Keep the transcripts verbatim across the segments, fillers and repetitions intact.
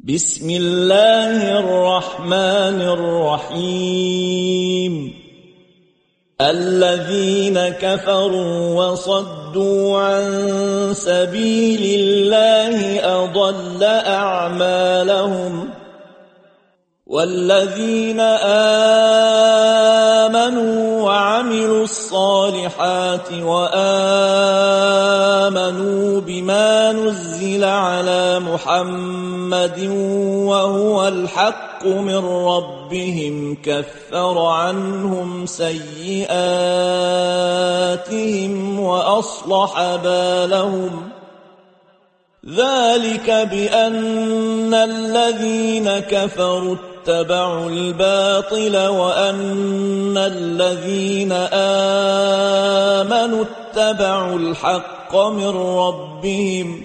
بسم الله الرحمن الرحيم الذين كفروا وصدوا عن سبيل الله أضل أعمالهم والذين آمنوا وعملوا الصالحات وآمنوا بما نزل على محمد وهو الحق من ربهم كفر عنهم سيئاتهم وأصلح بالهم ذلك بأن الذين كفروا اتبعوا الباطل وأن الذين آمنوا اتبعوا الحق من ربهم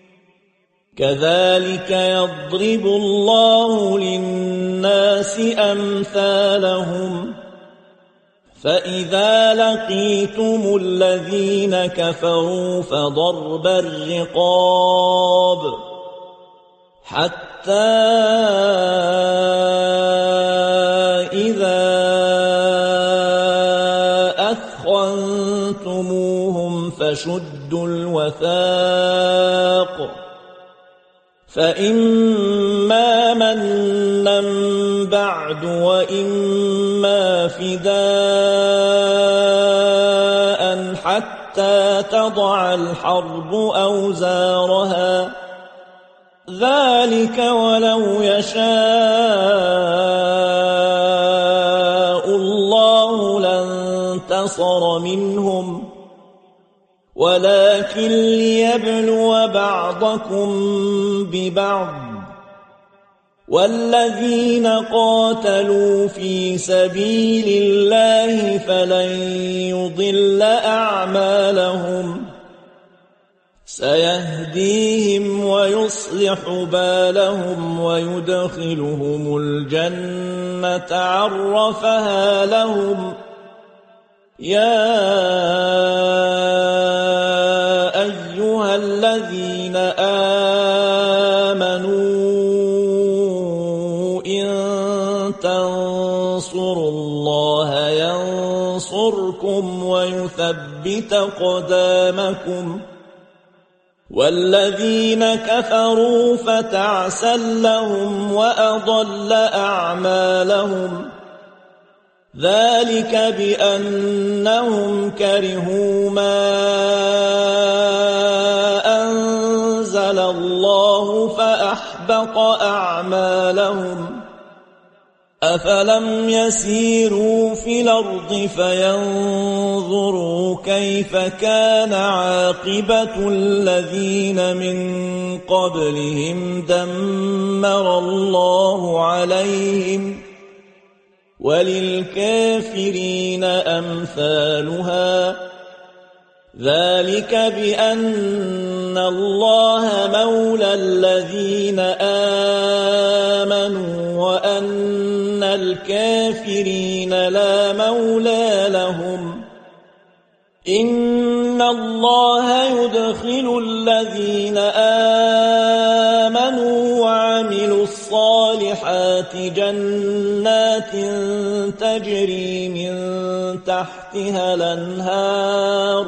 كذلك يضرب الله للناس أمثالهم فإذا لقيتم الذين كفروا فضرب الرقاب حتى إذا أثخنتموهم فشدوا الوثاق فإما منا بعد وإما فداء حتى تضع الحرب أوزارها ذلك ولو يشاء الله لانتصر منهم ولكن ليبلو بعضكم ببعض والذين قاتلوا في سبيل الله فلن يضل أعمالهم سيهديهم ويصلح بالهم ويدخلهم الجنة عرفها لهم يا أيها الذين آمنوا إن تنصروا الله ينصركم ويثبت أقدامكم والذين كفروا فتعسا لهم وأضل أعمالهم ذلك بأنهم كرهوا ما أنزل الله فأحبط أعمالهم أفلم يسيروا في الأرض فينظروا كيف كان عاقبة الذين من قبلهم دمر الله عليهم وللكافرين أمثالها ذلك بأن الله مولى الذين آمنوا وأن الكافرين لا مولى لهم إن الله يدخل الذين آمنوا وعملوا الصالحات جنات تجري من تحتها الأنهار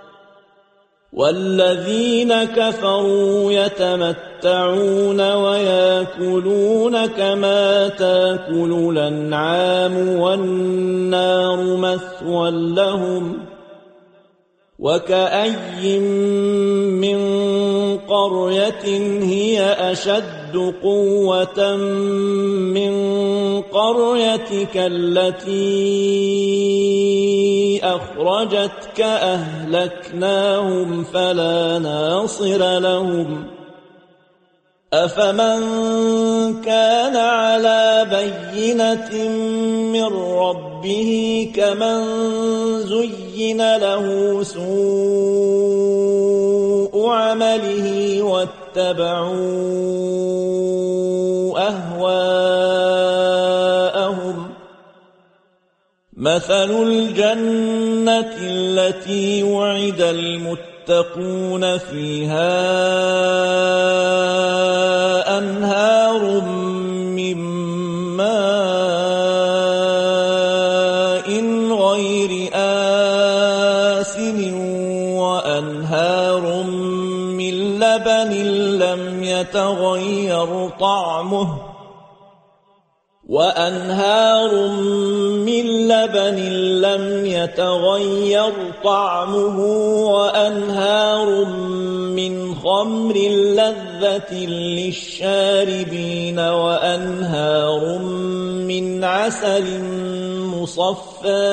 والذين كفروا يتمتعون ويأكلون كما تأكل الأنعام والنار مثوى لهم وكأي من قرية هي أشد قوة من قريتك التي أخرجتك أهلكناهم فلا ناصر لهم أفمن كان على بينة من ربه كمن زين له سوء عمله واتبعوا أهواءهم مثل الجنة التي وعد المتقون فيها وأنهار من ماء غير آسن وأنهار من لبن لم يتغير طعمه وأنهار من لبن لم يتغير طعمه وأنهار من خمر لذة للشاربين وأنهار من عسل مصفى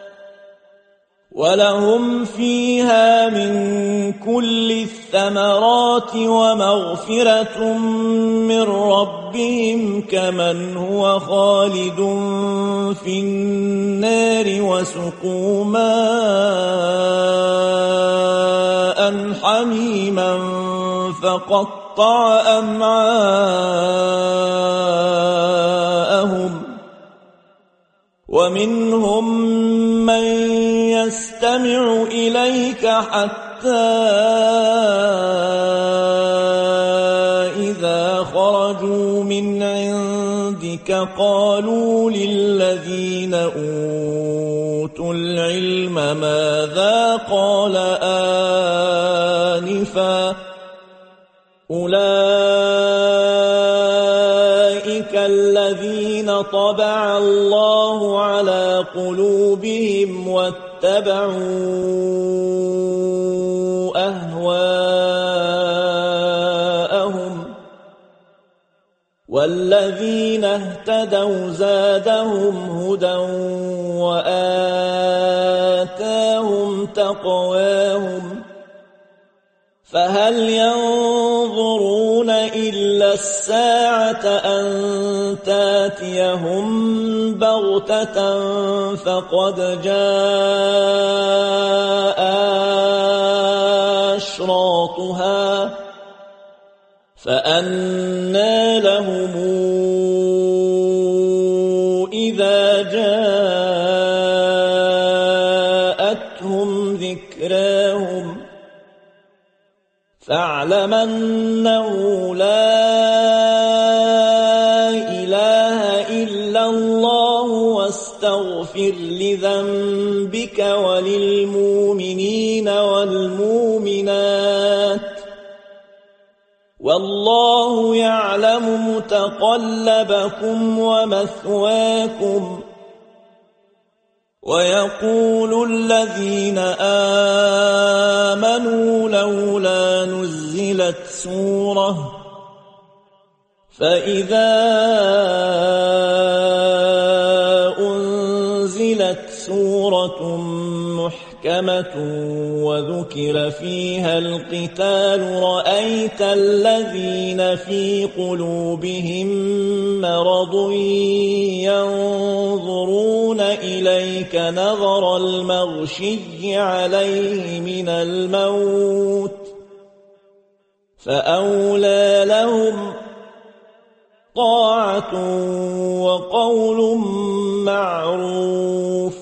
ولهم فيها من كل الثمرات ومغفرة من ربهم كمن هو خالد في النار وسقوا ماء حميما فقطع أمعاءهم ومنهم من يستمع إليك حتى إذا خرجوا من عندك قالوا للذين أوتوا العلم ماذا قال آنفا أولئك الذين طبع الله على قلوبهم واتبعوا أهواءهم والذين اهتدوا زادهم هدى وآتاهم تقواهم فهل ينظرون إلا الساعة أن تاتيهم بغتة فقد جاء أشراطها فأنى لهم إذا جاءتهم ذكراهم فاعلم أنه لا إله إلا الله واستغفر لذنبك وللمؤمنين والمؤمنات والله يعلم متقلبكم ومثواكم ويقول الذين آمنوا لولا نزلت سورة فإذا أنزلت سورة محكمة وذكر فيها القتال رأيت الذين في قلوبهم مرض ينظرون إليك نظر المغشي عليه من الموت فأولى لهم طاعة وقول معروف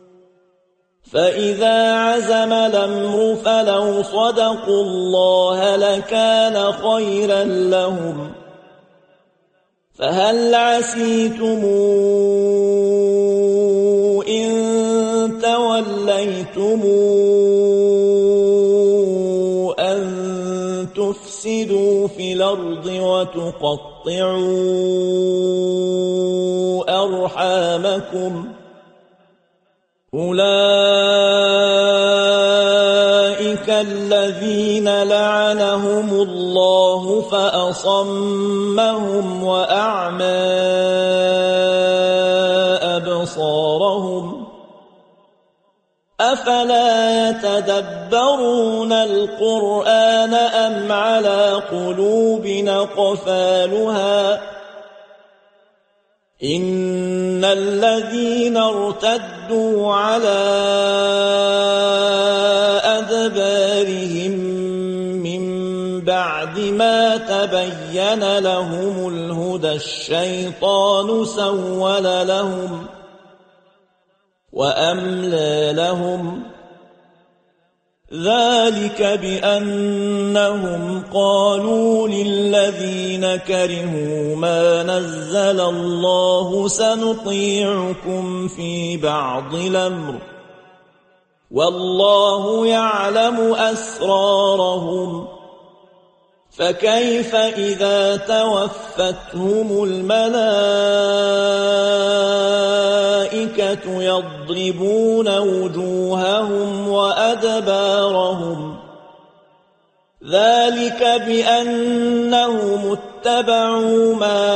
فإذا عزم الأمر فلو صدقوا الله لكان خيرا لهم فهل عسيتم إن توليتم أن تفسدوا في الأرض وتقطعوا أرحامكم أولئك الذين لعنهم الله فأصمهم وأعمى أبصارهم أفلا يتدبرون القرآن أم على قلوب أقفالها إن الذين ارتدوا على أدبارهم من بعد ما تبين لهم الهدى الشيطان سول لهم وأملى لهم ذلك بأنهم قالوا للذين كرهوا ما نزل الله سنطيعكم في بعض الأمر والله يعلم أسرارهم فكيف إذا توفتهم الملائكة يضربون وجوههم وأدبارهم ذلك بأنهم اتبعوا ما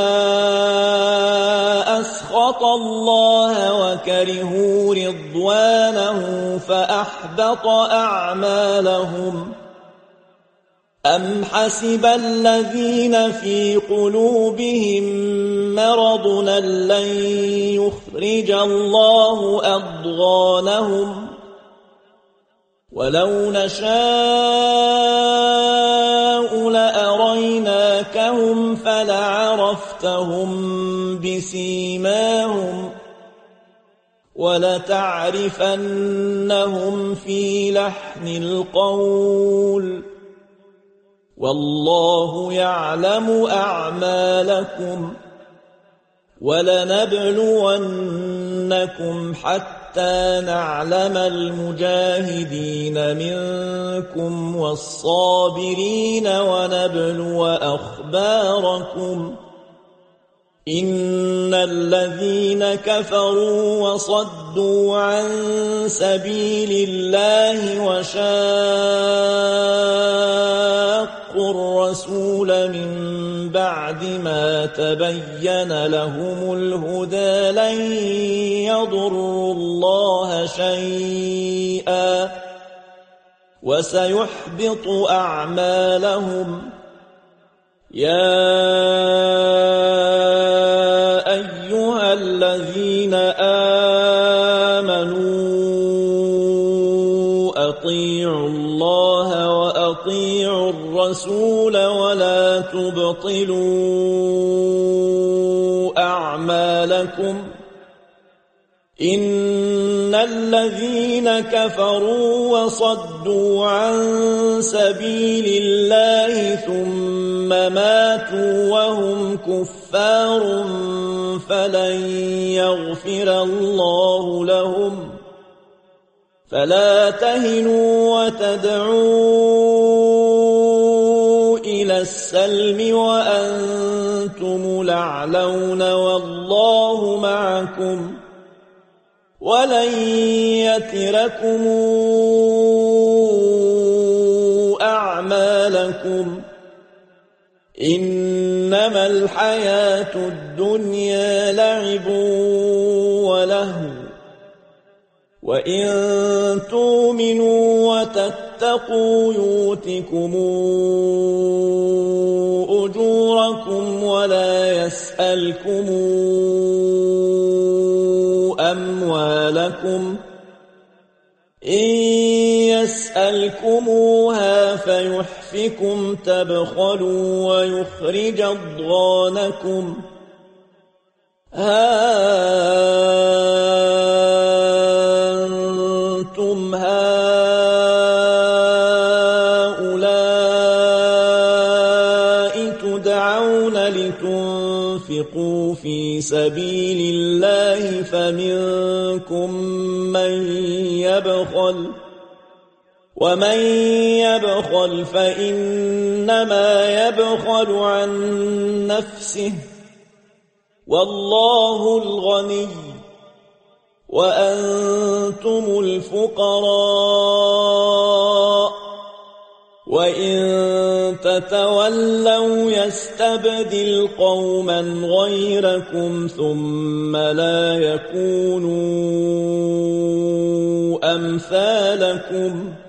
أسخط الله وكرهوا رضوانه فأحبط أعمالهم أم حسب الذين في قلوبهم مرض أن لن يخرج الله أضغانهم ولو نشاء لأريناكهم فلعرفتهم بسيماهم ولتعرفنهم في لحن القول والله يعلم أعمالكم ولنبلونكم حتى نعلم المجاهدين منكم والصابرين ونبلو أخباركم إن الذين كفروا وصدوا عن سبيل الله وشاقوا الرسول من بعد ما تبين لهم الهدى لن يضروا الله شيئا وسيحبط أعمالهم يا أيها الذين آمنوا أطيعوا الله وأطيعوا الرسول ولا تبطلوا أعمالكم إن الذين كفروا وصدوا عن سبيل الله ثم ماتوا وهم كفار فلن يغفر الله لهم فلا تهنوا وتدعوا إلى السلم وأنتم الأعلون والله معكم ولن يتركم أعمالكم إنما الحياة الدنيا لعب ولهو وإن تؤمنوا وتتقوا يؤتكم أجوركم ولا يسألكم أموالكم إن يسألكموها فيحفكم تبخلوا ويخرج أضغانكم ها أنتم هؤلاء تدعون لتنفقوا في سبيل الله فمنكم من يبخل ومن يبخل فإنما يبخل عن نفسه والله الغني وأنتم الفقراء وإن تتولوا يستبدل قوما غيركم ثم لا يكونوا أمثالكم